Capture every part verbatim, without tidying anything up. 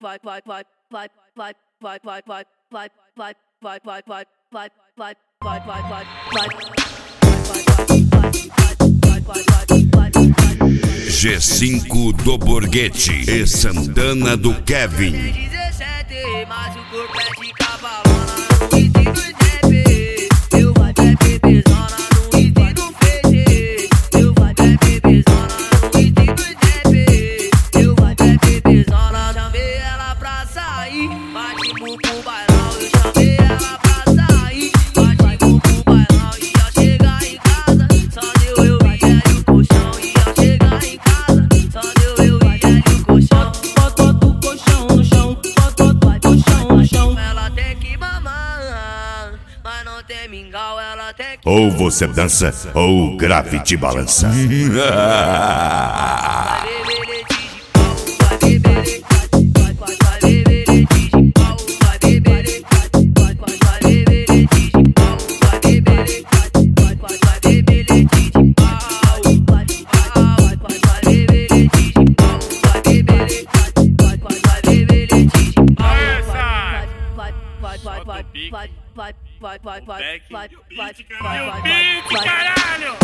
vai, vai, vai, vai, vai, vai, vai, vai, vai, vai, vai, vai, vai, vai, vai, vai, vai, vai, vai, G cinco do Borghetti e Santana do Kevin. dezessete, mas o corpo é de cavalona. No ritmo deve, eu vai ter bebezona. No ritmo fede, eu vai ter bebezona. No ritmo deve, eu vai ter bebezona. Chamei ela pra sair, partimos pro bailão. Eu chamei ela pra sair, partimos pro bailão. E ao chegar em casa, só deu eu e ela e o colchão. E ao chegar em casa, só deu eu e ela e o colchão. Bota o colchão no chão, bota o colchão no chão. Ela tem que mamar, mas não tem mingau, ela tem que... Ou você dança, ou o grafite balança. Vai, vai, vai, vai, vai, vai, E o beat, caralho!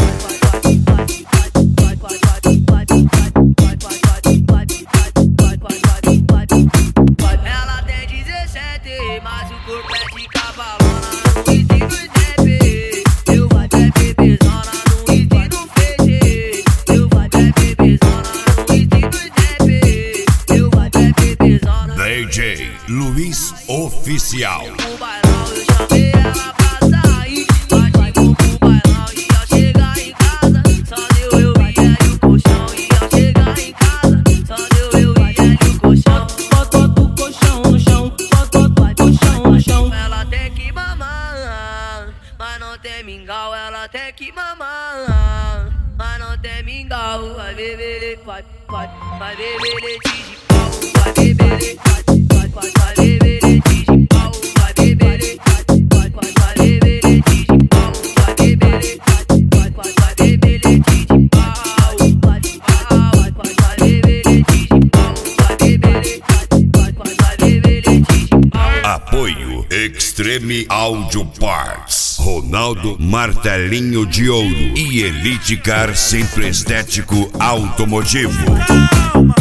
Ela tem dezessete, mas o corpo é de cavalona. No ritmo deve, eu vai ter bebezona. No ritmo fede, eu vai ter bebezona. No ritmo deve, eu vai ter bebezona. D J Luiz Oficial. O bailão eu chamei ela pra sair, partimos pro bailão. E ao chegar em casa, só deu eu e ela e o colchão. E ao chegar em casa, só deu eu e ela e o colchão. Bota o colchão no chão, bota o colchão no chão. Ela tem que mamar, mas não tem mingau. Ela tem que mamar, mas não tem mingau. Vai beber, vai, vai, vai beber de pau. Vai beber, vai, vai, vai, vai beber de pau. Vai beber, vai, vai, vai, vai beber de pau. Vai beber, vai, vai, vai, vai beber de pau. Vai, vai, vai, vai beber de pau. Vai beber, vai, vai, vai beber de pau. Apoio Extreme Audio Parts, Ronaldo Martelinho de Ouro e Elite Car Sempre Estético Automotivo. Calma!